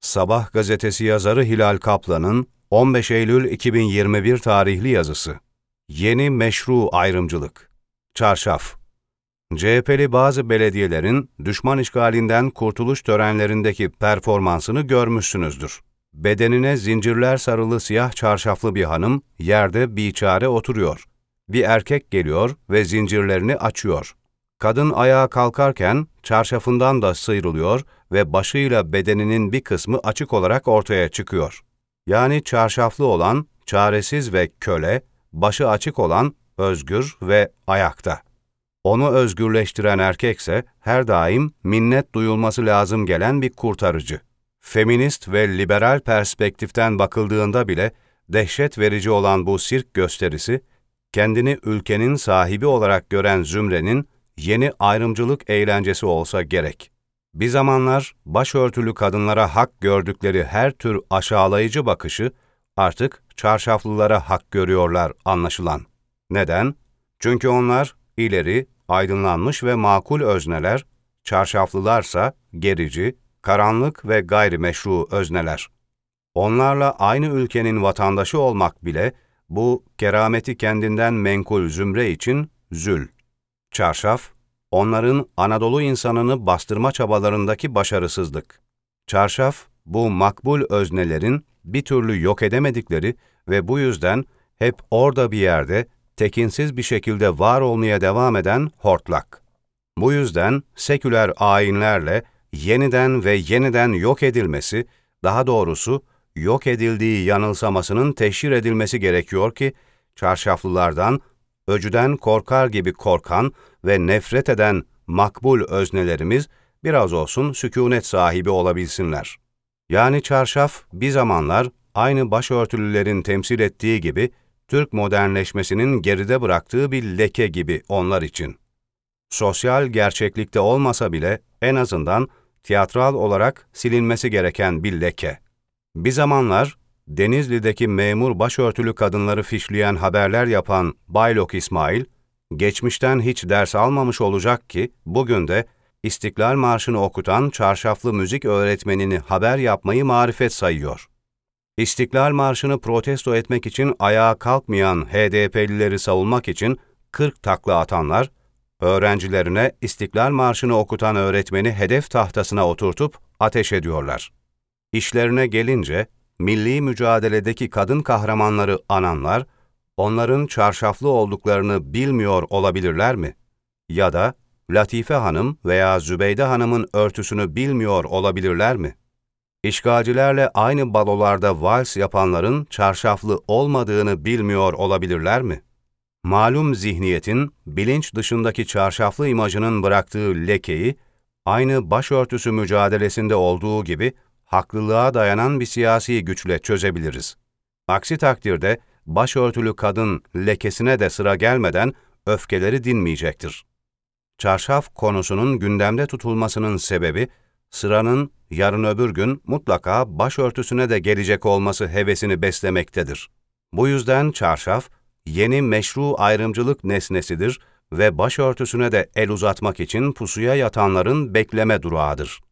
Sabah gazetesi yazarı Hilal Kaplan'ın 15 Eylül 2021 tarihli yazısı. Yeni meşru ayrımcılık. Çarşaf. CHP'li bazı belediyelerin düşman işgalinden kurtuluş törenlerindeki performansını görmüşsünüzdür. Bedenine zincirler sarılı siyah çarşaflı bir hanım yerde biçare oturuyor. Bir erkek geliyor ve zincirlerini açıyor. Kadın ayağa kalkarken çarşafından da sıyrılıyor ve başıyla bedeninin bir kısmı açık olarak ortaya çıkıyor. Yani çarşaflı olan çaresiz ve köle, başı açık olan özgür ve ayakta. Onu özgürleştiren erkekse her daim minnet duyulması lazım gelen bir kurtarıcı. Feminist ve liberal perspektiften bakıldığında bile dehşet verici olan bu sirk gösterisi, kendini ülkenin sahibi olarak gören zümrenin yeni ayrımcılık eğlencesi olsa gerek. Bir zamanlar başörtülü kadınlara hak gördükleri her tür aşağılayıcı bakışı artık çarşaflılara hak görüyorlar anlaşılan. Neden? Çünkü onlar ileri, aydınlanmış ve makul özneler, çarşaflılarsa gerici, karanlık ve gayrimeşru özneler. Onlarla aynı ülkenin vatandaşı olmak bile bu kerameti kendinden menkul zümre için zül. Çarşaf, onların Anadolu insanını bastırma çabalarındaki başarısızlık. Çarşaf, bu makbul öznelerin bir türlü yok edemedikleri ve bu yüzden hep orada bir yerde tekinsiz bir şekilde var olmaya devam eden hortlak. Bu yüzden seküler ayinlerle yeniden ve yeniden yok edilmesi, daha doğrusu yok edildiği yanılsamasının teşhir edilmesi gerekiyor ki, çarşaflılardan, öcüden korkar gibi korkan ve nefret eden makbul öznelerimiz biraz olsun sükûnet sahibi olabilsinler. Yani çarşaf bir zamanlar aynı başörtülülerin temsil ettiği gibi Türk modernleşmesinin geride bıraktığı bir leke gibi onlar için. Sosyal gerçeklikte olmasa bile en azından tiyatral olarak silinmesi gereken bir leke. Bir zamanlar Denizli'deki memur başörtülü kadınları fişleyen haberler yapan Baylok İsmail, geçmişten hiç ders almamış olacak ki bugün de İstiklal Marşı'nı okutan çarşaflı müzik öğretmenini haber yapmayı marifet sayıyor. İstiklal Marşı'nı protesto etmek için ayağa kalkmayan HDP'lileri savunmak için 40 takla atanlar, öğrencilerine İstiklal Marşı'nı okutan öğretmeni hedef tahtasına oturtup ateş ediyorlar. İşlerine gelince, milli mücadeledeki kadın kahramanları ananlar, onların çarşaflı olduklarını bilmiyor olabilirler mi? Ya da Latife Hanım veya Zübeyde Hanım'ın örtüsünü bilmiyor olabilirler mi? İşgalcilerle aynı balolarda vals yapanların çarşaflı olmadığını bilmiyor olabilirler mi? Malum zihniyetin bilinç dışındaki çarşaflı imajının bıraktığı lekeyi, aynı başörtüsü mücadelesinde olduğu gibi haklılığa dayanan bir siyasi güçle çözebiliriz. Aksi takdirde başörtülü kadın lekesine de sıra gelmeden öfkeleri dinmeyecektir. Çarşaf konusunun gündemde tutulmasının sebebi, sıranın yarın öbür gün mutlaka başörtüsüne de gelecek olması hevesini beslemektedir. Bu yüzden çarşaf, yeni meşru ayrımcılık nesnesidir ve başörtüsüne de el uzatmak için pusuya yatanların bekleme durağıdır.